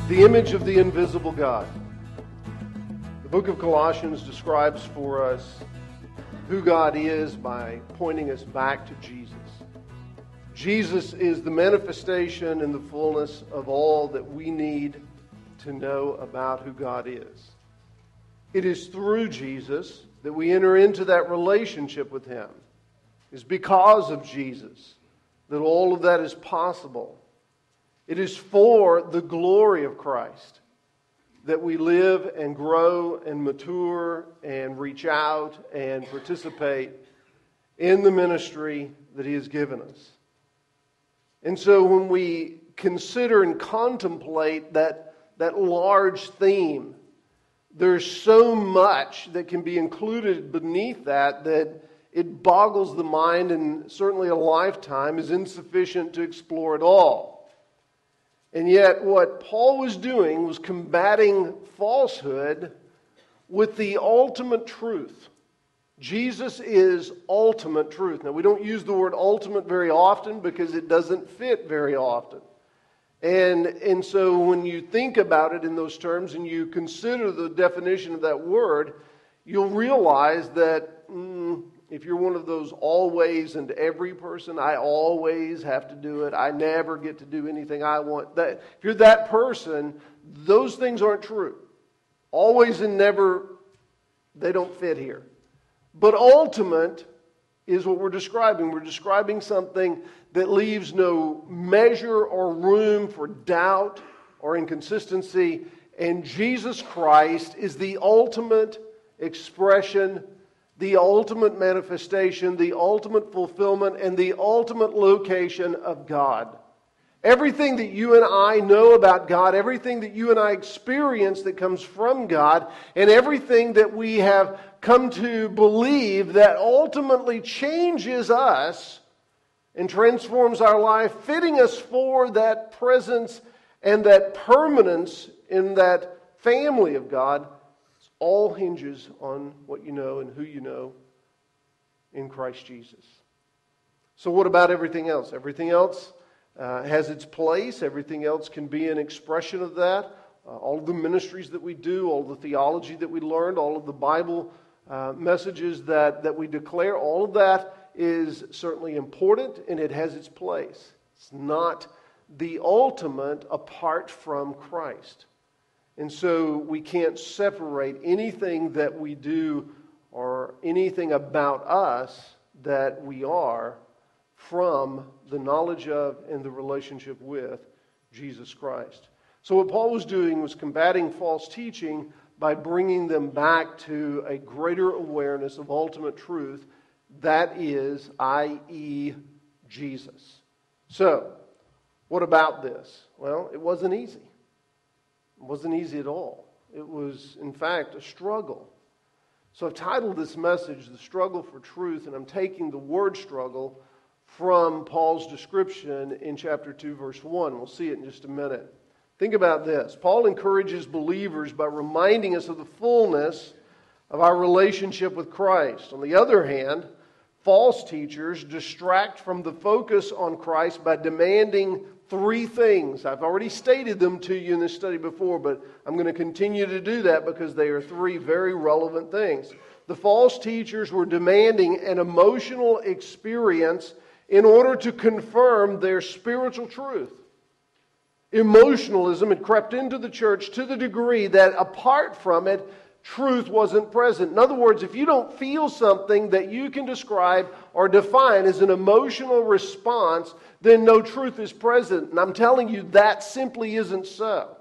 The image of the invisible God. The book of Colossians describes for us who God is by pointing us back to Jesus. Jesus is the manifestation and the fullness of all that we need to know about who God is. It is through Jesus that we enter into that relationship with Him. It's because of Jesus that all of that is possible. It is for the glory of Christ that we live and grow and mature and reach out and participate in the ministry that He has given us. And so when we consider and contemplate that large theme, there's so much that can be included beneath that it boggles the mind, and certainly a lifetime is insufficient to explore it all. And yet what Paul was doing was combating falsehood with the ultimate truth. Jesus is ultimate truth. Now, we don't use the word ultimate very often because it doesn't fit very often. And so when you think about it in those terms and you consider the definition of that word, you'll realize that if you're one of those always and every person, I always have to do it, I never get to do anything I want. If you're that person, those things aren't true. Always and never, they don't fit here. But ultimate is what we're describing. We're describing something that leaves no measure or room for doubt or inconsistency. And Jesus Christ is the ultimate expression, the ultimate manifestation, the ultimate fulfillment, and the ultimate location of God. Everything that you and I know about God, everything that you and I experience that comes from God, and everything that we have come to believe that ultimately changes us and transforms our life, fitting us for that presence and that permanence in that family of God, all hinges on what you know and who you know in Christ Jesus. So what about everything else? Everything else has its place. Everything else can be an expression of that. All of the ministries that we do, all the theology that we learned, all of the Bible messages that we declare, all of that is certainly important and it has its place. It's not the ultimate apart from Christ. And so we can't separate anything that we do or anything about us that we are from the knowledge of and the relationship with Jesus Christ. So what Paul was doing was combating false teaching by bringing them back to a greater awareness of ultimate truth, that is, i.e., Jesus. So, what about this? Well, it wasn't easy. It wasn't easy at all. It was, in fact, a struggle. So I've titled this message, The Struggle for Truth, and I'm taking the word struggle from Paul's description in chapter 2, verse 1. We'll see it in just a minute. Think about this. Paul encourages believers by reminding us of the fullness of our relationship with Christ. On the other hand, false teachers distract from the focus on Christ by demanding three things. I've already stated them to you in this study before, but I'm going to continue to do that because they are three very relevant things. The false teachers were demanding an emotional experience in order to confirm their spiritual truth. Emotionalism had crept into the church to the degree that apart from it, truth wasn't present. In other words, if you don't feel something that you can describe or define as an emotional response, then no truth is present. And I'm telling you, that simply isn't so.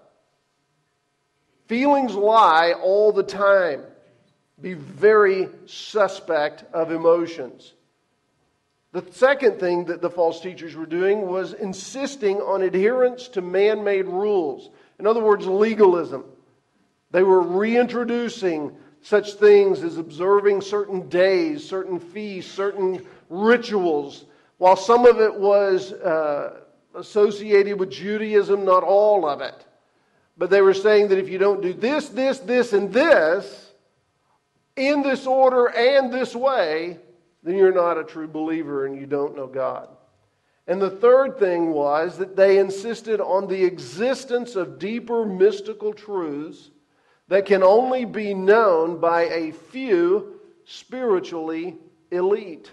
Feelings lie all the time. Be very suspect of emotions. The second thing that the false teachers were doing was insisting on adherence to man-made rules. In other words, legalism. They were reintroducing such things as observing certain days, certain feasts, certain rituals. While some of it was associated with Judaism, not all of it. But they were saying that if you don't do this, this, this, and this, in this order and this way, then you're not a true believer and you don't know God. And the third thing was that they insisted on the existence of deeper mystical truths that can only be known by a few spiritually elite.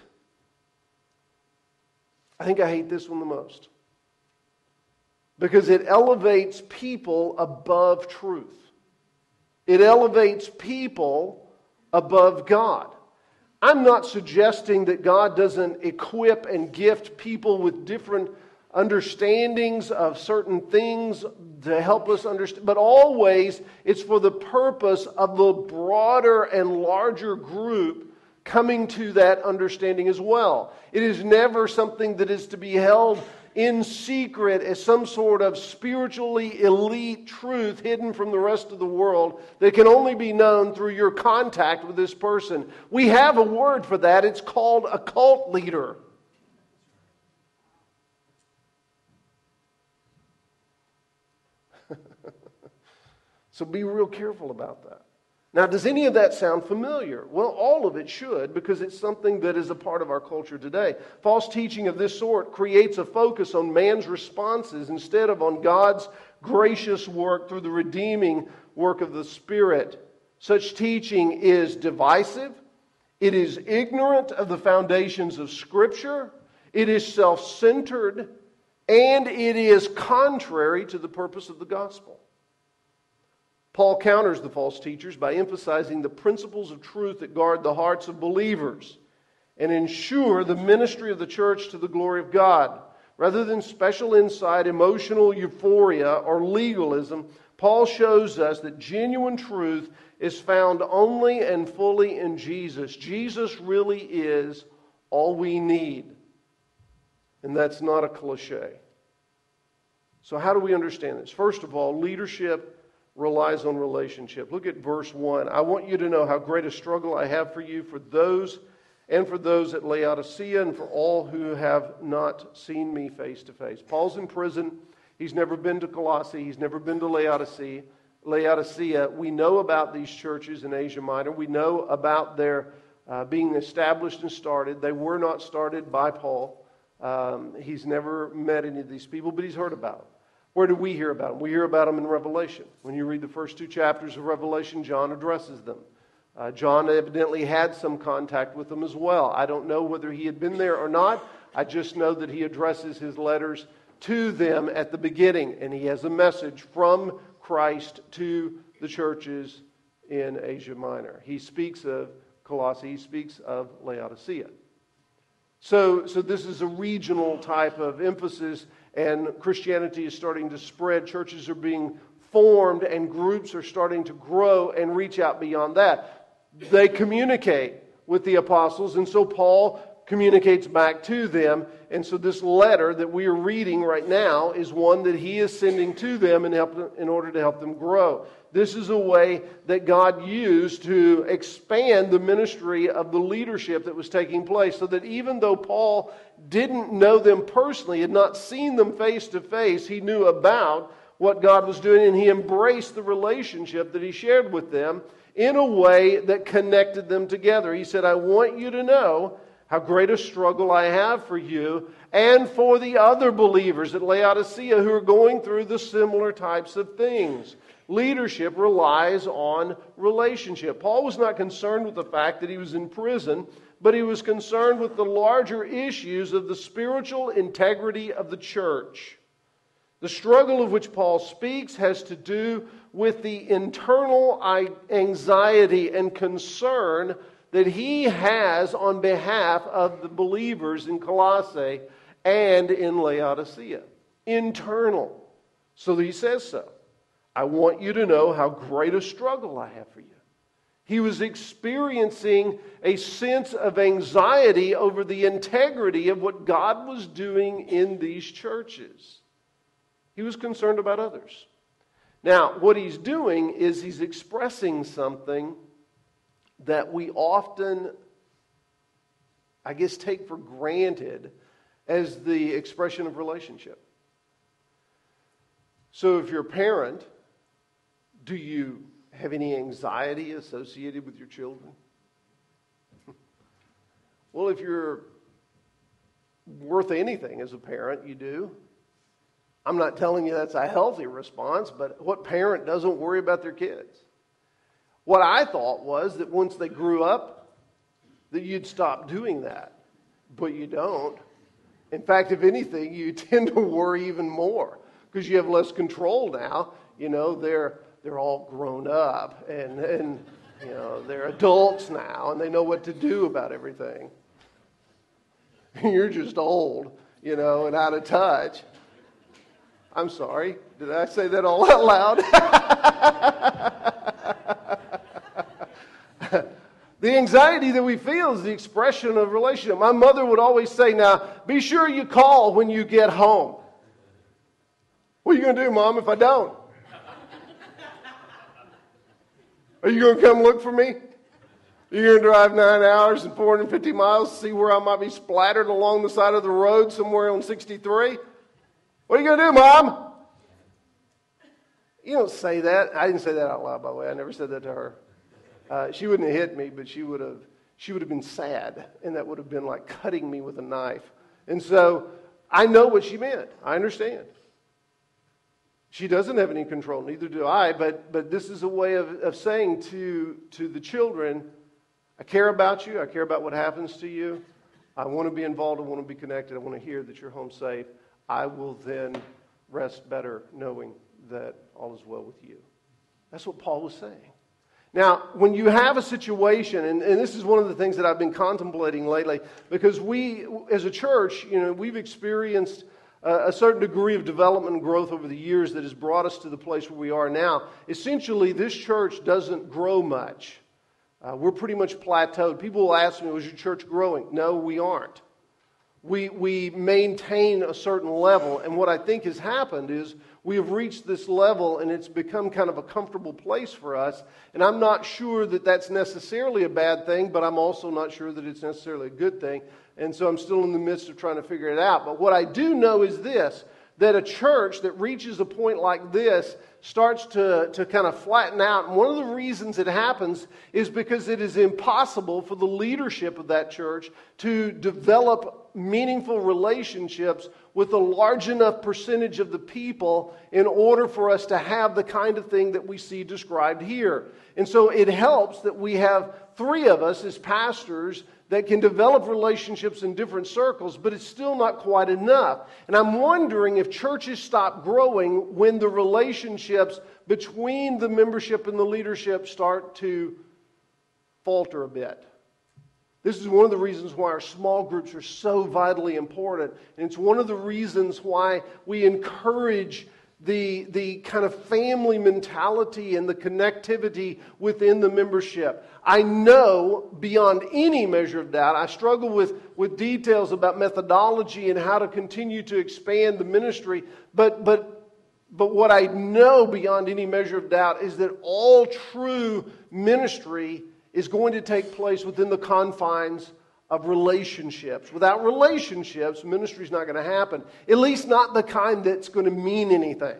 I think I hate this one the most, because it elevates people above truth. It elevates people above God. I'm not suggesting that God doesn't equip and gift people with different understandings of certain things to help us understand, but always it's for the purpose of the broader and larger group coming to that understanding as well. It is never something that is to be held in secret as some sort of spiritually elite truth hidden from the rest of the world that can only be known through your contact with this person. We have a word for that. It's called a cult leader. So be real careful about that. Now, does any of that sound familiar? Well, all of it should, because it's something that is a part of our culture today. False teaching of this sort creates a focus on man's responses instead of on God's gracious work through the redeeming work of the Spirit. Such teaching is divisive, it is ignorant of the foundations of Scripture, it is self-centered, and it is contrary to the purpose of the gospel. Paul counters the false teachers by emphasizing the principles of truth that guard the hearts of believers and ensure the ministry of the church to the glory of God. Rather than special insight, emotional euphoria, or legalism, Paul shows us that genuine truth is found only and fully in Jesus. Jesus really is all we need. And that's not a cliche. So how do we understand this? First of all, leadership relies on relationship. Look at verse 1. I want you to know how great a struggle I have for you, for those at Laodicea, and for all who have not seen me face to face. Paul's in prison. He's never been to Colossae. He's never been to Laodicea. We know about these churches in Asia Minor. We know about their being established and started. They were not started by Paul. He's never met any of these people, but he's heard about them. Where do we hear about them? We hear about them in Revelation. When you read the first 2 chapters of Revelation, John addresses them. John evidently had some contact with them as well. I don't know whether he had been there or not. I just know that he addresses his letters to them at the beginning, and he has a message from Christ to the churches in Asia Minor. He speaks of Colossae. He speaks of Laodicea. So this is a regional type of emphasis, and Christianity is starting to spread. Churches are being formed, and groups are starting to grow and reach out beyond that. They communicate with the apostles, and so Paul communicates back to them. And so this letter that we are reading right now is one that he is sending to them in order to help them grow. This is a way that God used to expand the ministry of the leadership that was taking place, so that even though Paul didn't know them personally, had not seen them face to face, he knew about what God was doing, and he embraced the relationship that he shared with them in a way that connected them together. He said, I want you to know how great a struggle I have for you and for the other believers at Laodicea who are going through the similar types of things. Leadership relies on relationship. Paul was not concerned with the fact that he was in prison, but he was concerned with the larger issues of the spiritual integrity of the church. The struggle of which Paul speaks has to do with the internal anxiety and concern that he has on behalf of the believers in Colossae and in Laodicea. Internal. So he says so. I want you to know how great a struggle I have for you. He was experiencing a sense of anxiety over the integrity of what God was doing in these churches. He was concerned about others. Now, what he's doing is he's expressing something that we often, I guess, take for granted as the expression of relationship. So if you're a parent, do you have any anxiety associated with your children? Well, if you're worth anything as a parent. You do. I'm not telling you that's a healthy response, but what parent doesn't worry about their kids? What I thought was that once they grew up, that you'd stop doing that. But you don't. In fact, if anything, you tend to worry even more because you have less control now. You know, they're all grown up and you know, they're adults now and they know what to do about everything. You're just old, you know, and out of touch. I'm sorry. Did I say that all out loud? The anxiety that we feel is the expression of relationship. My mother would always say, now, be sure you call when you get home. What are you going to do, Mom, if I don't? Are you going to come look for me? Are you going to drive 9 hours and 450 miles to see where I might be splattered along the side of the road somewhere on 63? What are you going to do, Mom? You don't say that. I didn't say that out loud, by the way. I never said that to her. She wouldn't have hit me, but she would have been sad, and that would have been like cutting me with a knife. And so I know what she meant. I understand. She doesn't have any control, neither do I, but this is a way of saying to the children, I care about you, I care about what happens to you, I want to be involved, I want to be connected, I want to hear that you're home safe. I will then rest better knowing that all is well with you. That's what Paul was saying. Now, when you have a situation, and this is one of the things that I've been contemplating lately, because we, as a church, you know, we've experienced a certain degree of development and growth over the years that has brought us to the place where we are now. Essentially, this church doesn't grow much. We're pretty much plateaued. People will ask me, was your church growing? No, we aren't. We maintain a certain level, and what I think has happened is we have reached this level and it's become kind of a comfortable place for us, and I'm not sure that that's necessarily a bad thing, but I'm also not sure that it's necessarily a good thing, and so I'm still in the midst of trying to figure it out. But what I do know is this, that a church that reaches a point like this starts to kind of flatten out. And one of the reasons it happens is because it is impossible for the leadership of that church to develop meaningful relationships with a large enough percentage of the people in order for us to have the kind of thing that we see described here. And so it helps that we have three of us as pastors that can develop relationships in different circles, but it's still not quite enough. And I'm wondering if churches stop growing when the relationships between the membership and the leadership start to falter a bit. This is one of the reasons why our small groups are so vitally important. And it's one of the reasons why we encourage the kind of family mentality and the connectivity within the membership. I know beyond any measure of doubt, I struggle with details about methodology and how to continue to expand the ministry, but what I know beyond any measure of doubt is that all true ministry is going to take place within the confines of relationships. Without relationships, ministry is not going to happen. At least not the kind that's going to mean anything.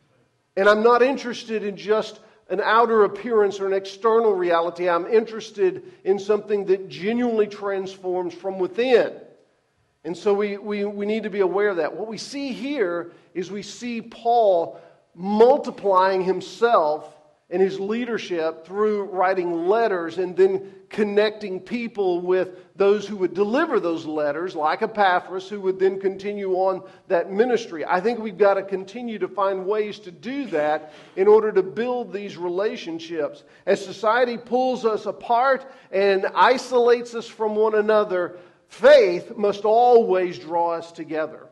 And I'm not interested in just an outer appearance or an external reality. I'm interested in something that genuinely transforms from within. And so we need to be aware of that. What we see here is we see Paul multiplying himself and his leadership through writing letters and then connecting people with those who would deliver those letters, like Epaphras, who would then continue on that ministry. I think we've got to continue to find ways to do that in order to build these relationships. As society pulls us apart and isolates us from one another, faith must always draw us together.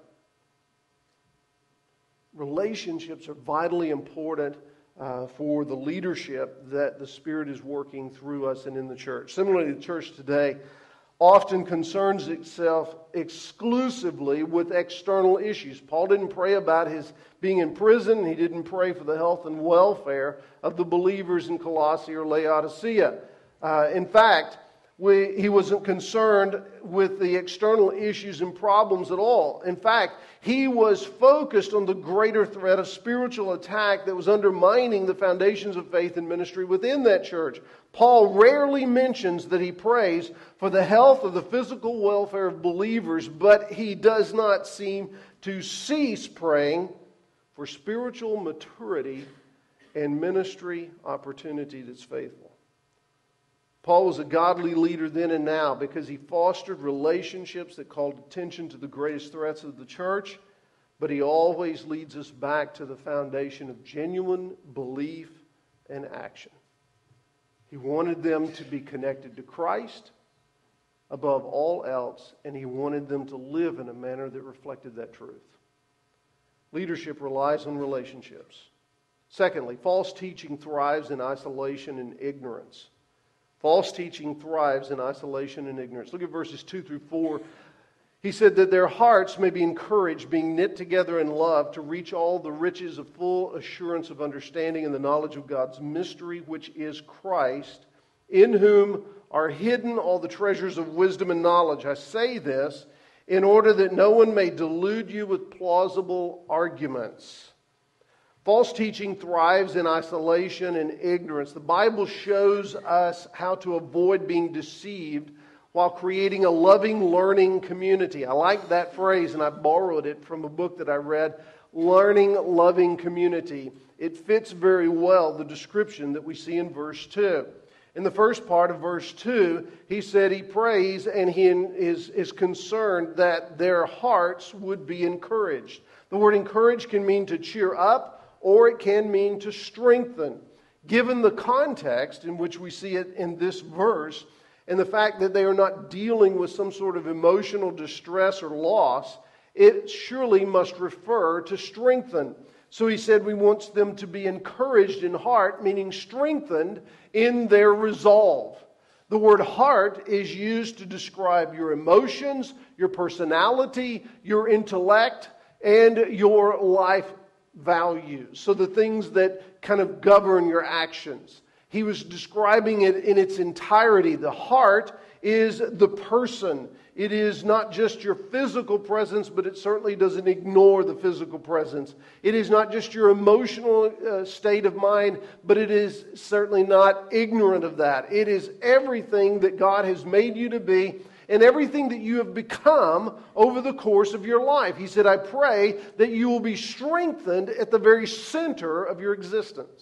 Relationships are vitally important for the leadership that the Spirit is working through us and in the church. Similarly, the church today often concerns itself exclusively with external issues. Paul didn't pray about his being in prison. He didn't pray for the health and welfare of the believers in Colossae or Laodicea. In fact, He wasn't concerned with the external issues and problems at all. In fact, he was focused on the greater threat of spiritual attack that was undermining the foundations of faith and ministry within that church. Paul rarely mentions that he prays for the health of the physical welfare of believers, but he does not seem to cease praying for spiritual maturity and ministry opportunity that's faithful. Paul was a godly leader then and now because he fostered relationships that called attention to the greatest threats of the church, but he always leads us back to the foundation of genuine belief and action. He wanted them to be connected to Christ above all else, and he wanted them to live in a manner that reflected that truth. Leadership relies on relationships. Secondly, false teaching thrives in isolation and ignorance. False teaching thrives in isolation and ignorance. Look at verses 2 through 4. He said that their hearts may be encouraged, being knit together in love, to reach all the riches of full assurance of understanding and the knowledge of God's mystery, which is Christ, in whom are hidden all the treasures of wisdom and knowledge. I say this in order that no one may delude you with plausible arguments. False teaching thrives in isolation and ignorance. The Bible shows us how to avoid being deceived while creating a loving, learning community. I like that phrase, and I borrowed it from a book that I read, Learning, Loving Community. It fits very well the description that we see in verse 2. In the first part of verse 2, he said he prays and he is concerned that their hearts would be encouraged. The word encourage can mean to cheer up, or it can mean to strengthen. Given the context in which we see it in this verse, and the fact that they are not dealing with some sort of emotional distress or loss, it surely must refer to strengthen. So he said we want them to be encouraged in heart, meaning strengthened in their resolve. The word heart is used to describe your emotions, your personality, your intellect, and your life values. So the things that kind of govern your actions. He was describing it in its entirety. The heart is the person. It is not just your physical presence, but it certainly doesn't ignore the physical presence. It is not just your emotional state of mind, but it is certainly not ignorant of that. It is everything that God has made you to be and everything that you have become over the course of your life. He said, I pray that you will be strengthened at the very center of your existence.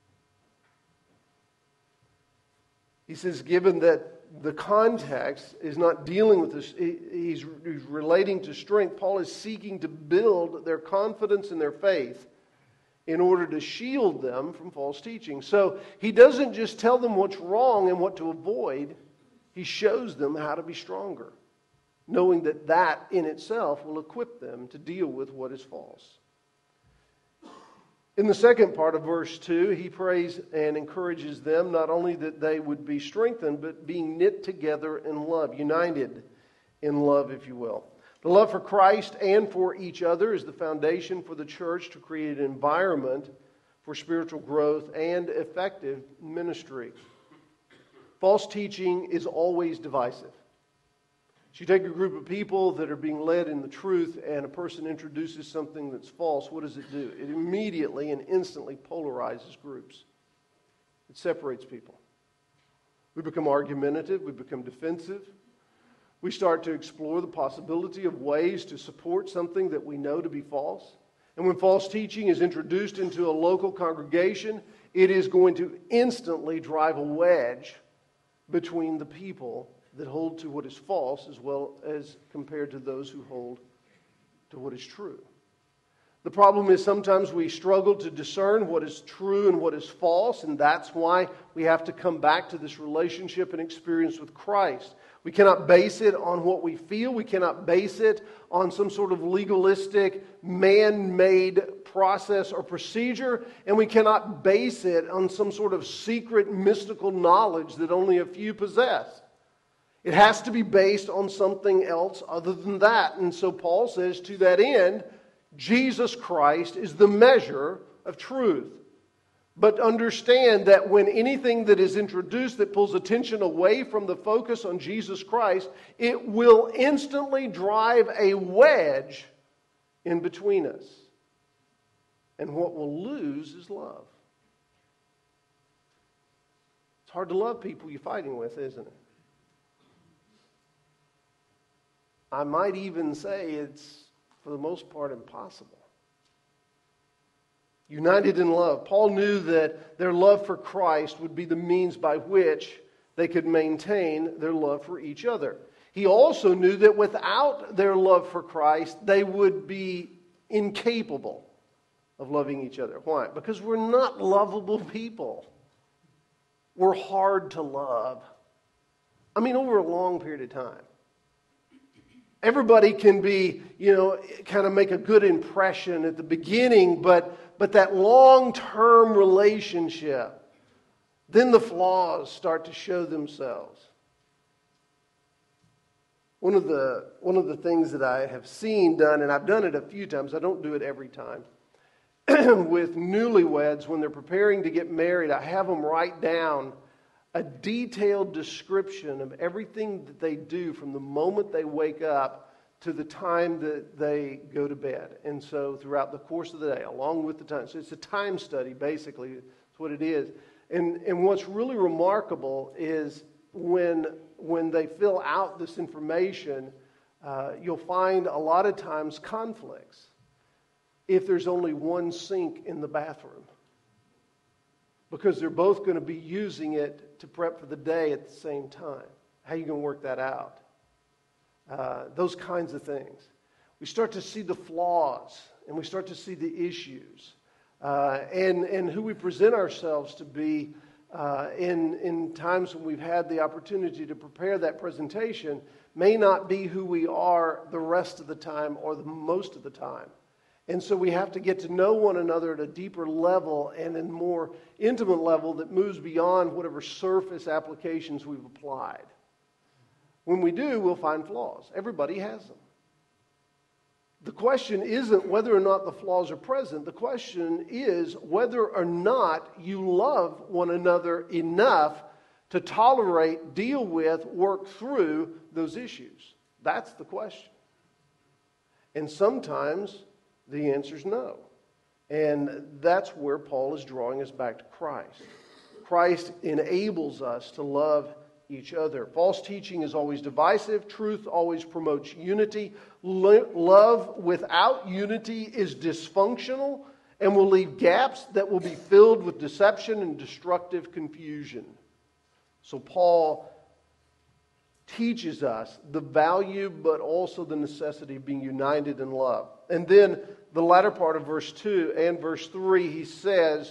He says, given that the context is not dealing with this, he's relating to strength, Paul is seeking to build their confidence in their faith in order to shield them from false teaching. So he doesn't just tell them what's wrong and what to avoid. He shows them how to be stronger, knowing that that in itself will equip them to deal with what is false. In the second part of verse 2, he prays and encourages them not only that they would be strengthened, but being knit together in love, united in love, if you will. The love for Christ and for each other is the foundation for the church to create an environment for spiritual growth and effective ministry. False teaching is always divisive. So you take a group of people that are being led in the truth and a person introduces something that's false, what does it do? It immediately and instantly polarizes groups. It separates people. We become argumentative, we become defensive. We start to explore the possibility of ways to support something that we know to be false. And when false teaching is introduced into a local congregation, it is going to instantly drive a wedge between the people that hold to what is false as well as compared to those who hold to what is true. The problem is sometimes we struggle to discern what is true and what is false, and that's why we have to come back to this relationship and experience with Christ. We cannot base it on what we feel. We cannot base it on some sort of legalistic, man-made process or procedure. And we cannot base it on some sort of secret, mystical knowledge that only a few possess. It has to be based on something else other than that. And so Paul says, to that end, Jesus Christ is the measure of truth. But understand that when anything that is introduced that pulls attention away from the focus on Jesus Christ, it will instantly drive a wedge in between us. And what we'll lose is love. It's hard to love people you're fighting with, isn't it? I might even say it's, for the most part, impossible. United in love. Paul knew that their love for Christ would be the means by which they could maintain their love for each other. He also knew that without their love for Christ, they would be incapable of loving each other. Why? Because we're not lovable people. We're hard to love. I mean, over a long period of time. Everybody can be, kind of make a good impression at the beginning, but that long-term relationship, then the flaws start to show themselves. One of the things that I have seen done, and I've done it a few times, I don't do it every time, with newlyweds when they're preparing to get married, I have them write down a detailed description of everything that they do from the moment they wake up to the time that they go to bed. And so throughout the course of the day, along with the time. So it's a time study, basically. That's what it is. And what's really remarkable is when they fill out this information, you'll find a lot of times conflicts if there's only one sink in the bathroom. Because they're both going to be using it to prep for the day at the same time. How are you going to work that out? Those kinds of things. We start to see the flaws, and we start to see the issues, and who we present ourselves to be in times when we've had the opportunity to prepare that presentation may not be who we are the rest of the time or the most of the time. And so we have to get to know one another at a deeper level and in more intimate level that moves beyond whatever surface applications we've applied. When we do, we'll find flaws. Everybody has them. The question isn't whether or not the flaws are present. The question is whether or not you love one another enough to tolerate, deal with, work through those issues. That's the question. And sometimes the answer is no. And that's where Paul is drawing us back to Christ. Christ enables us to love each other. False teaching is always divisive. Truth always promotes unity. Love without unity is dysfunctional and will leave gaps that will be filled with deception and destructive confusion. So Paul teaches us the value but also the necessity of being united in love. And then the latter part of verse 2 and verse 3, he says,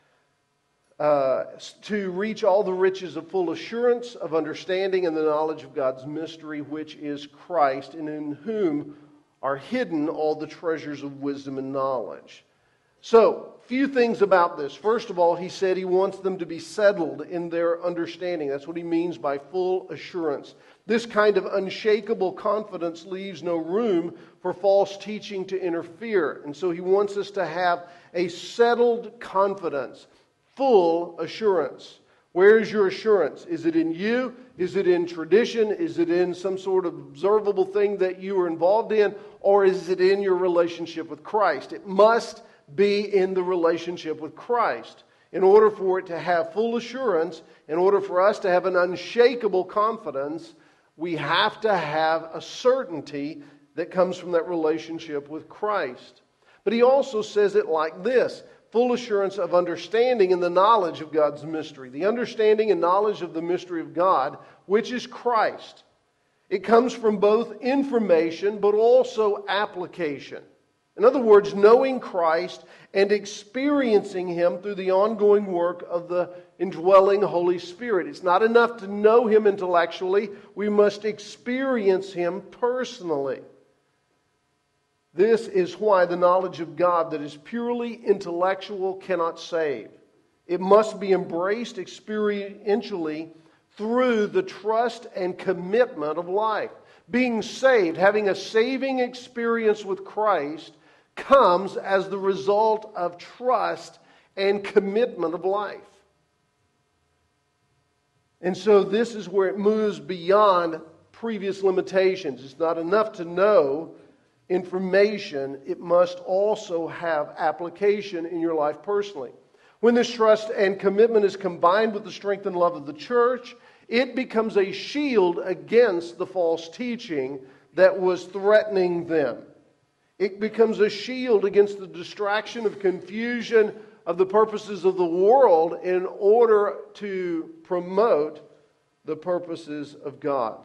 to reach all the riches of full assurance of understanding and the knowledge of God's mystery, which is Christ, and in whom are hidden all the treasures of wisdom and knowledge. So, few things about this. First of all, he said he wants them to be settled in their understanding. That's what he means by full assurance. This kind of unshakable confidence leaves no room for false teaching to interfere. And so he wants us to have a settled confidence. Full assurance. Where is your assurance? Is it in you? Is it in tradition? Is it in some sort of observable thing that you are involved in? Or is it in your relationship with Christ? It must be in the relationship with Christ. In order for it to have full assurance, in order for us to have an unshakable confidence, we have to have a certainty that comes from that relationship with Christ. But he also says it like this. Full assurance of understanding and the knowledge of God's mystery. The understanding and knowledge of the mystery of God, which is Christ. It comes from both information but also application. In other words, knowing Christ and experiencing Him through the ongoing work of the indwelling Holy Spirit. It's not enough to know Him intellectually. We must experience Him personally. This is why the knowledge of God that is purely intellectual cannot save. It must be embraced experientially through the trust and commitment of life. Being saved, having a saving experience with Christ, comes as the result of trust and commitment of life. And so this is where it moves beyond previous limitations. It's not enough to know information. It must also have application in your life personally. When this trust and commitment is combined with the strength and love of the church, it becomes a shield against the false teaching that was threatening them. It becomes a shield against the distraction of confusion of the purposes of the world in order to promote the purposes of God.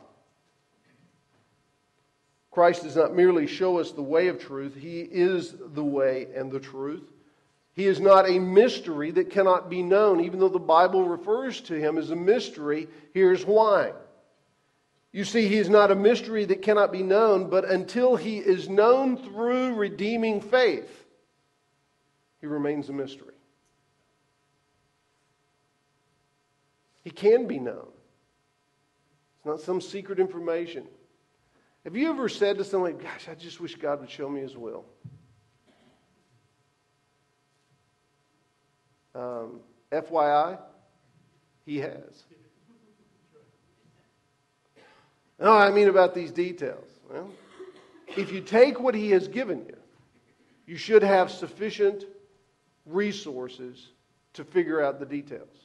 Christ does not merely show us the way of truth. He is the way and the truth. He is not a mystery that cannot be known. Even though the Bible refers to him as a mystery, here's why. You see, he is not a mystery that cannot be known, but until he is known through redeeming faith, he remains a mystery. He can be known. It's not some secret information. Have you ever said to someone, gosh, I just wish God would show me his will? FYI, he has. No, I mean about these details. Well, if you take what he has given you, you should have sufficient resources to figure out the details.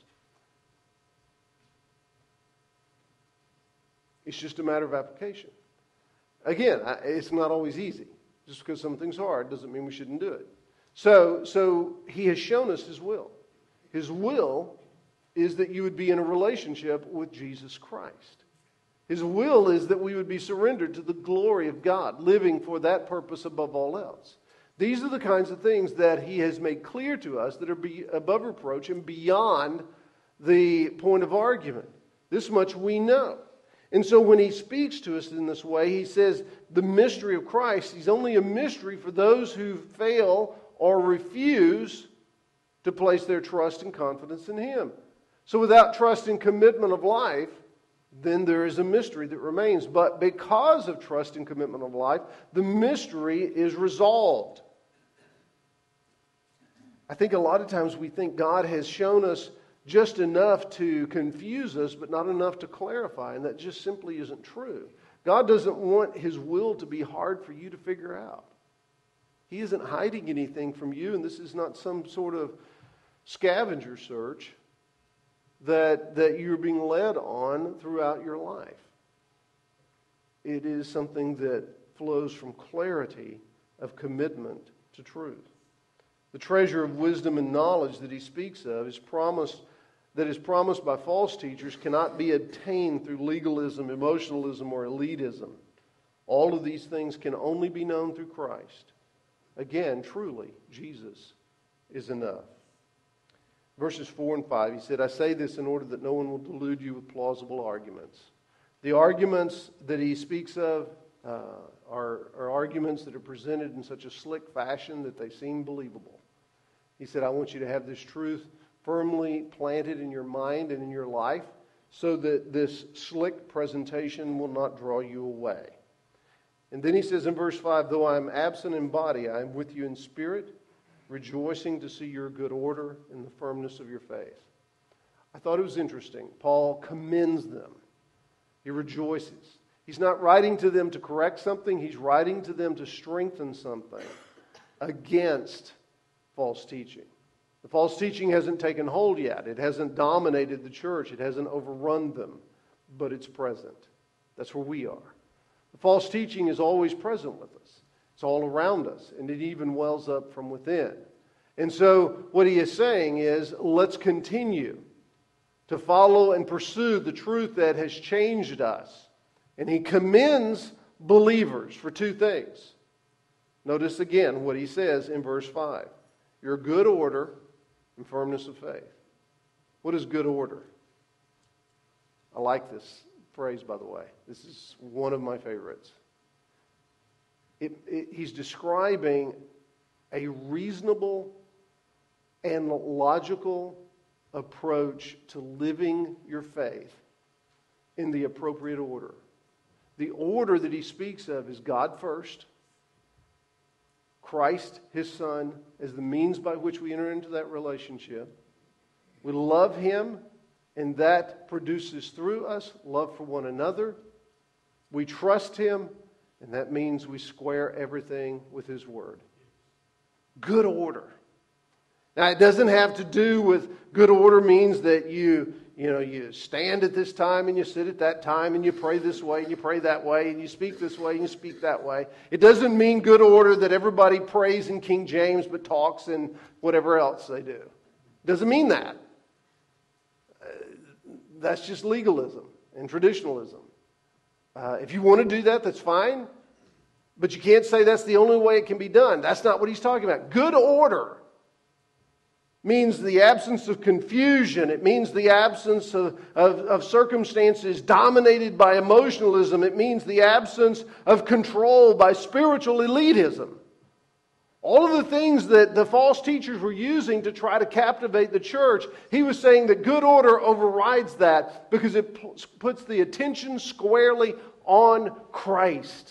It's just a matter of application. Again, it's not always easy. Just because something's hard doesn't mean we shouldn't do it. So he has shown us his will. His will is that you would be in a relationship with Jesus Christ. His will is that we would be surrendered to the glory of God, living for that purpose above all else. These are the kinds of things that he has made clear to us that are above reproach and beyond the point of argument. This much we know. And so when he speaks to us in this way, he says the mystery of Christ, he's only a mystery for those who fail or refuse to place their trust and confidence in him. So without trust and commitment of life, then there is a mystery that remains. But because of trust and commitment of life, the mystery is resolved. I think a lot of times we think God has shown us just enough to confuse us, but not enough to clarify, and that just simply isn't true. God doesn't want his will to be hard for you to figure out. He isn't hiding anything from you, and this is not some sort of scavenger search that you're being led on throughout your life. It is something that flows from clarity of commitment to truth. The treasure of wisdom and knowledge that he speaks of is promised by false teachers cannot be obtained through legalism, emotionalism, or elitism. All of these things can only be known through Christ. Again, truly, Jesus is enough. Verses 4 and 5, he said, I say this in order that no one will delude you with plausible arguments. The arguments that he speaks of are arguments that are presented in such a slick fashion that they seem believable. He said, I want you to have this truth firmly planted in your mind and in your life so that this slick presentation will not draw you away. And then he says in verse 5, though I am absent in body, I am with you in spirit, rejoicing to see your good order and the firmness of your faith. I thought it was interesting. Paul commends them. He rejoices. He's not writing to them to correct something. He's writing to them to strengthen something against false teaching. The false teaching hasn't taken hold yet. It hasn't dominated the church. It hasn't overrun them, but it's present. That's where we are. The false teaching is always present with us. It's all around us, and it even wells up from within. And so what he is saying is, let's continue to follow and pursue the truth that has changed us. And he commends believers for two things. Notice again what he says in verse 5. Your good order and firmness of faith. What is good order? I like this phrase, by the way. This is one of my favorites. He's describing a reasonable and logical approach to living your faith in the appropriate order. The order that he speaks of is God first, Christ, His Son, as the means by which we enter into that relationship. We love Him, and that produces through us love for one another. We trust Him, and that means we square everything with His Word. Good order. Now, it doesn't have to do with good order means that you stand at this time and you sit at that time and you pray this way and you pray that way and you speak this way and you speak that way. It doesn't mean good order that everybody prays in King James but talks in whatever else they do. It doesn't mean that. That's just legalism and traditionalism. If you want to do that, that's fine. But you can't say that's the only way it can be done. That's not what he's talking about. Good order means the absence of confusion. It means the absence of circumstances dominated by emotionalism. It means the absence of control by spiritual elitism. All of the things that the false teachers were using to try to captivate the church, he was saying that good order overrides that because it puts the attention squarely on Christ,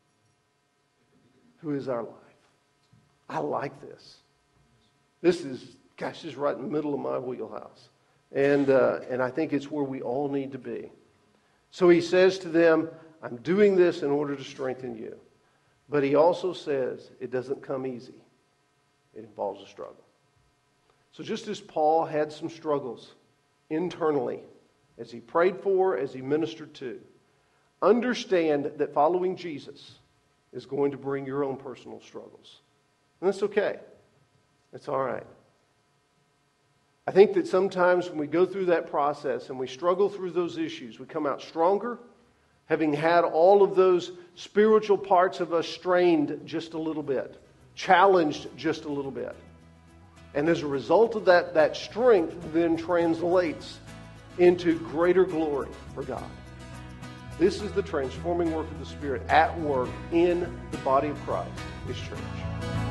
who is our life. I like this. This is right in the middle of my wheelhouse. And I think it's where we all need to be. So he says to them, I'm doing this in order to strengthen you. But he also says it doesn't come easy. It involves a struggle. So just as Paul had some struggles internally, as he prayed for, as he ministered to, understand that following Jesus is going to bring your own personal struggles. And that's okay. It's all right. I think that sometimes when we go through that process and we struggle through those issues, we come out stronger, having had all of those spiritual parts of us strained just a little bit, challenged just a little bit. And as a result of that strength then translates into greater glory for God. This is the transforming work of the Spirit at work in the body of Christ, His church.